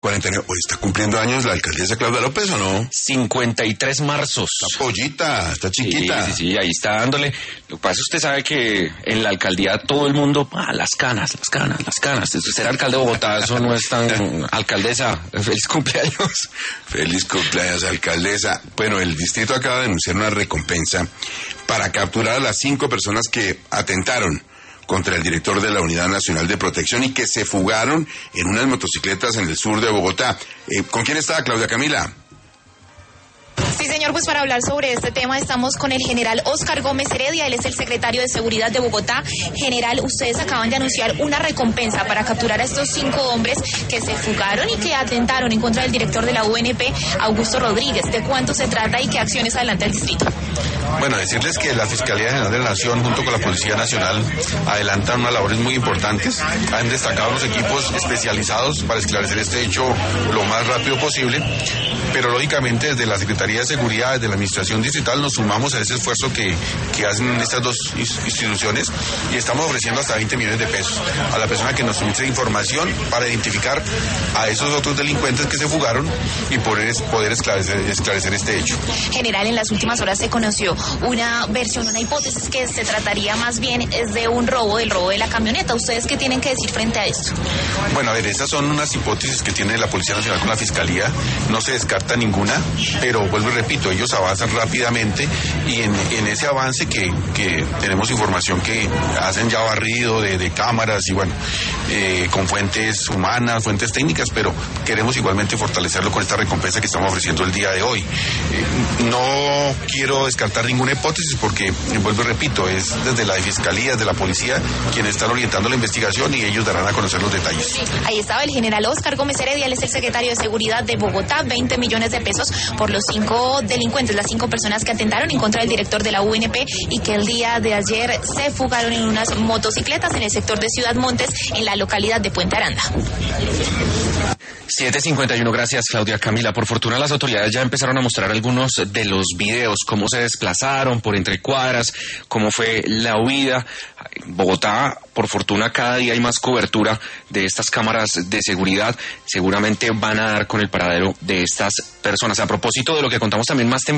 49. Hoy está cumpliendo años la alcaldesa Claudia López, ¿o no? 53 marzos. Está pollita, está chiquita. Sí, ahí está dándole. Lo que pasa es que usted sabe que en la alcaldía todo el mundo, las canas. Ser alcalde de Bogotá, eso no es tan... Alcaldesa, feliz cumpleaños. Feliz cumpleaños, alcaldesa. Bueno, el distrito acaba de anunciar una recompensa para capturar a las 5 personas que atentaron contra el director de la Unidad Nacional de Protección y que se fugaron en unas motocicletas en el sur de Bogotá. ¿Con quién está, Claudia Camila? Sí, señor, pues para hablar sobre este tema estamos con el general Óscar Gómez Heredia, él es el secretario de Seguridad de Bogotá. General, ustedes acaban de anunciar una recompensa para capturar a estos 5 hombres que se fugaron y que atentaron en contra del director de la UNP, Augusto Rodríguez. ¿De cuánto se trata y qué acciones adelanta el distrito? Bueno, decirles que la Fiscalía General de la Nación junto con la Policía Nacional adelantan unas labores muy importantes. Han destacado unos equipos especializados para esclarecer este hecho lo más rápido posible, pero lógicamente desde la Secretaría de Seguridad, desde la Administración Distrital, nos sumamos a ese esfuerzo que hacen estas dos instituciones y estamos ofreciendo hasta 20 millones de pesos a la persona que nos suministre información para identificar a esos otros delincuentes que se fugaron y poder esclarecer este hecho. General, en las últimas horas se conoció una versión, una hipótesis que se trataría más bien es de un robo, del robo de la camioneta. ¿Ustedes qué tienen que decir frente a esto? Bueno, a ver, esas son unas hipótesis que tiene la Policía Nacional con la Fiscalía. No se descarta ninguna, pero vuelvo y repito, ellos avanzan rápidamente y en ese avance que tenemos información que hacen ya barrido de cámaras y bueno, con fuentes humanas, fuentes técnicas, pero queremos igualmente fortalecerlo con esta recompensa que estamos ofreciendo el día de hoy. No quiero descartar ninguna hipótesis porque, vuelvo y repito, es desde la Fiscalía, desde la Policía, quienes están orientando la investigación y ellos darán a conocer los detalles. Ahí estaba el general Óscar Gómez Heredia, él es el secretario de Seguridad de Bogotá, 20 millones de pesos por los 5 delincuentes, las 5 personas que atentaron en contra del director de la UNP y que el día de ayer se fugaron en unas motocicletas en el sector de Ciudad Montes, en la localidad de Puente Aranda. 7:51, gracias Claudia Camila. Por fortuna las autoridades ya empezaron a mostrar algunos de los videos, cómo se desplazaron por entre cuadras, cómo fue la huida. En Bogotá, por fortuna, cada día hay más cobertura de estas cámaras de seguridad. Seguramente van a dar con el paradero de estas personas. A propósito de lo que contamos también más temprano,